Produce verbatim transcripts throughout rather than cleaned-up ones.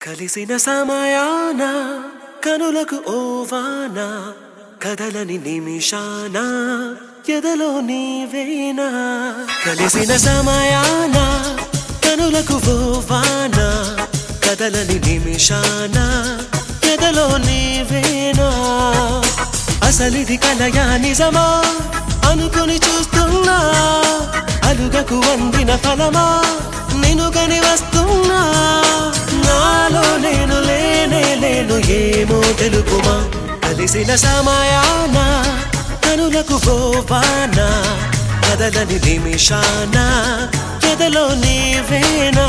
కలిసిన సమయాన కనులకు ఓవాన కదలని నిమిషాన ఎదలో నీవేనా. కలిసిన సమయాన కనులకు ఓవాన కదలని నిమిషాన ఎదలో నీవేనా. అసలిది కలయా నిజమా అనుకుని చూస్తున్నా, అలుగకు వందిన ఫలమా నిన్నుగని వస్తున్నా. నాలో నేను లేనే లేను ఏమో తెలుపుమా. కలిసిన సమయాన కనులకు ఓవాన కదలని నిమిషాన ఎదలో నీవేనా.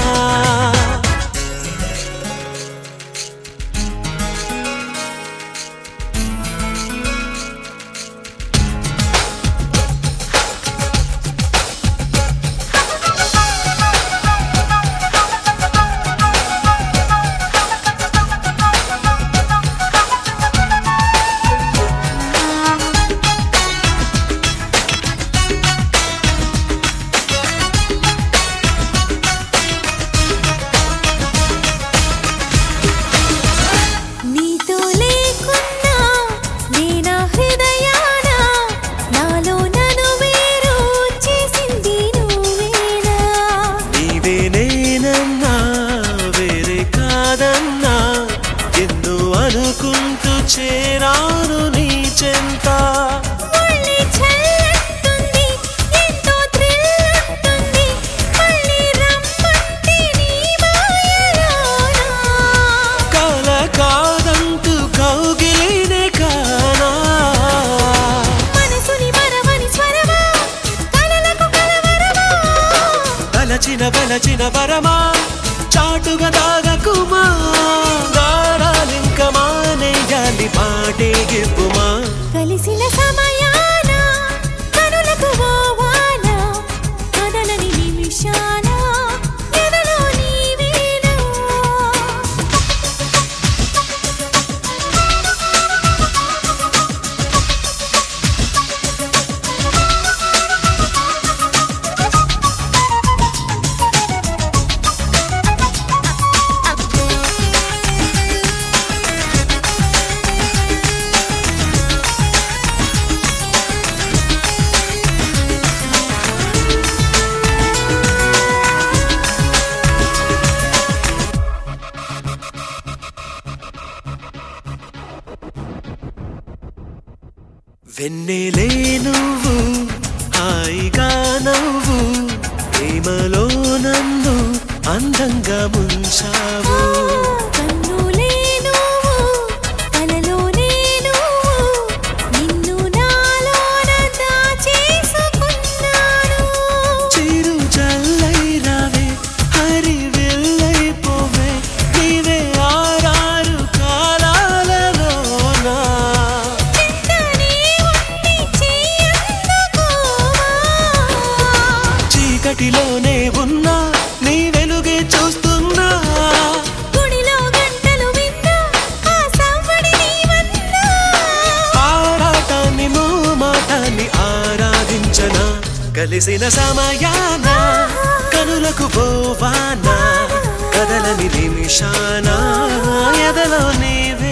అనుకుంటూ చేరాను నీ చెంత, మళ్ళీ చల్లటుంది ఎంతో థ్రిల్ ఉంటుంది, మళ్ళీ రమ్మంటే నీ మాయలోనా. కాల కాదంటూ కౌగిలినే కానా. మనసుని మరవని స్వరమా కలలకు కలవరమా. తలచిన బలచిన వరమా చాటుగా దాగకుమా. దారాలింక మానేయాలి పాటే గివ్వుమా. కలిసిన సమయాన కనులకు ఓవాన కదలని నిమిషాన ఎదలో నీవేనా. వెన్నెలే నువ్వు హాయిగా నవ్వు, ప్రేమలో నన్ను అందంగా ముంచావు. కన్నులే నువ్వు కలలోనే నువ్వు, నిన్ను నాలోన దాచేసుకున్నాను. చిరు చల్లై రావే హరి వెళ్ళైపోవే, నీవే ఆరారు కాలాలలోనా. చీకటిలోనే ఉన్నా నీ వెలుగే చూస్తున్నా, గుడిలో గంటలు విన్నా ఆ సవ్వడి నీవన్నా. ఆరాటాన్ని మోమాటాన్ని ఆరాధించనా. కలిసిన సమయాన కనులకు ఓవాన కదలని నిమిషాన ఎదలో నీవే